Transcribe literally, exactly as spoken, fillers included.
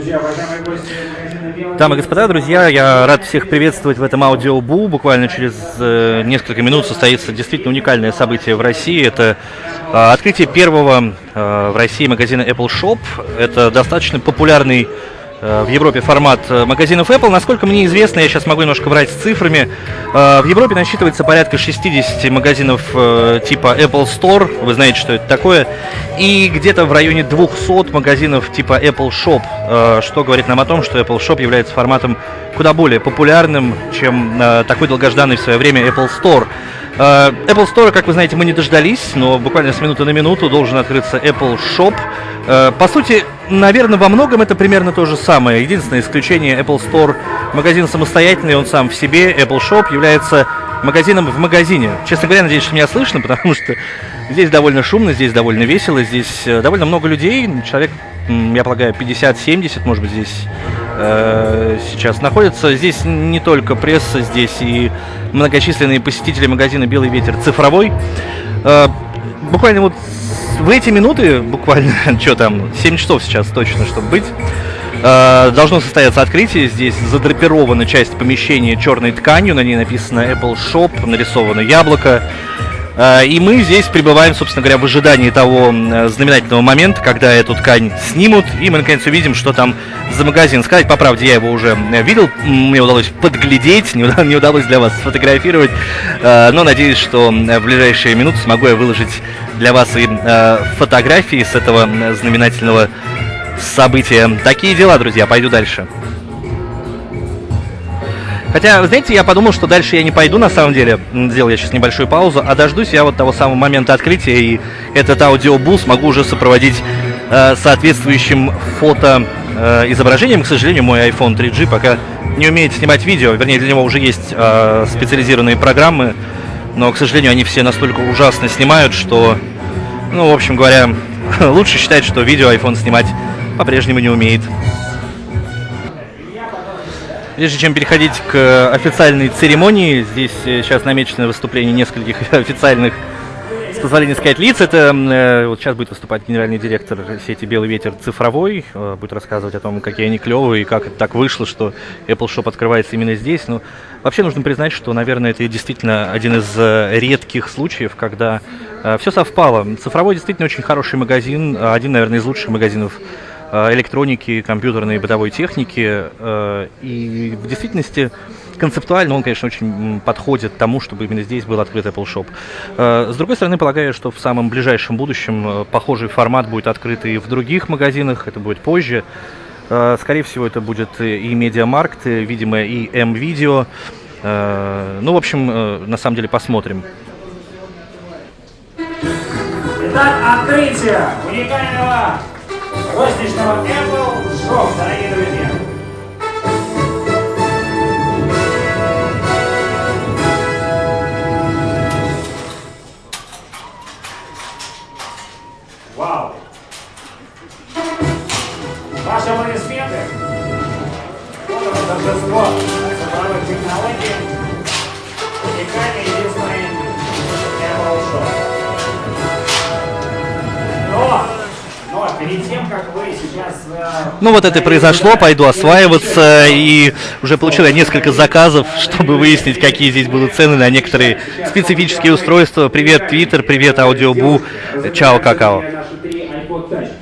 Дамы и господа, друзья, я рад всех приветствовать в этом аудиобу. Буквально через э, несколько минут состоится действительно уникальное событие в России. Это э, открытие первого э, в России магазина Apple Shop. Это достаточно популярный э, в Европе формат э, магазинов Apple. Насколько мне известно, я сейчас могу немножко врать с цифрами, э, в Европе насчитывается порядка шестьдесят магазинов э, типа Apple Store. Вы знаете, что это такое. И где-то в районе двухсот магазинов типа Apple Shop, что говорит нам о том, что Apple Shop является форматом куда более популярным, чем такой долгожданный в свое время Apple Store. Apple Store, как вы знаете, мы не дождались, но буквально с минуты на минуту должен открыться Apple Shop. По сути, наверное, во многом это примерно то же самое. Единственное исключение: Apple Store магазин самостоятельный, он сам в себе. Apple Shop является магазином в магазине. Честно говоря, надеюсь, что меня слышно, потому что здесь довольно шумно, здесь довольно весело, здесь довольно много людей. Человек, я полагаю, пятьдесят-семьдесят, может быть, здесь э, сейчас находится. Здесь не только пресса, здесь и многочисленные посетители магазина «Белый ветер» цифровой. Э, буквально вот в эти минуты, буквально, что там, семь часов сейчас точно, чтобы быть, должно состояться открытие. Здесь задрапирована часть помещения черной тканью, на ней написано Apple Shop, нарисовано яблоко. И мы здесь пребываем, собственно говоря, в ожидании того знаменательного момента, когда эту ткань снимут, и мы наконец увидим, что там за магазин. Сказать по правде, я его уже видел, мне удалось подглядеть, не удалось, не удалось для вас сфотографировать, но надеюсь, что в ближайшие минуты смогу я выложить для вас и фотографии с этого знаменательного события. Такие дела, друзья, пойду дальше. Хотя, вы знаете, я подумал, что дальше я не пойду, на самом деле. Сделал я сейчас небольшую паузу, а дождусь я вот того самого момента открытия, и этот аудиобул смогу уже сопроводить э, соответствующим фото э, изображением. К сожалению, мой iPhone три джи пока не умеет снимать видео, вернее, для него уже есть э, специализированные программы, но, к сожалению, они все настолько ужасно снимают, что, ну, в общем говоря, лучше считать, что видео iPhone снимать по-прежнему не умеет. Прежде чем переходить к официальной церемонии, здесь сейчас намечено выступление нескольких официальных, с позволения сказать, лиц. Это э, вот сейчас будет выступать генеральный директор сети «Белый ветер» цифровой, э, будет рассказывать о том, какие они клевые и как это так вышло, что Apple Shop открывается именно здесь. Но вообще нужно признать, что, наверное, это действительно один из редких случаев, когда э, все совпало. Цифровой действительно очень хороший магазин, один, наверное, из лучших магазинов электроники, компьютерной и бытовой техники, и в действительности концептуально он, конечно, очень подходит тому, чтобы именно здесь был открыт Apple Shop. С другой стороны, полагаю, что в самом ближайшем будущем похожий формат будет открыт и в других магазинах, это будет позже. Скорее всего, это будет и Медиамаркт, видимо, и М-Видео. Ну, в общем, на самом деле, посмотрим. Итак, открытие уникального розничного Apple Shop, дорогие друзья. Вау! Ваши аплодисменты. Вот это торжество цифровых технологий. Уникальный единственный Apple Shop. Но! Но перед тем, как вы сейчас... Ну вот это и произошло, пойду осваиваться, и уже получил я несколько заказов, чтобы выяснить, какие здесь будут цены на некоторые специфические устройства. Привет, Twitter, привет, Аудиобу, чао, какао.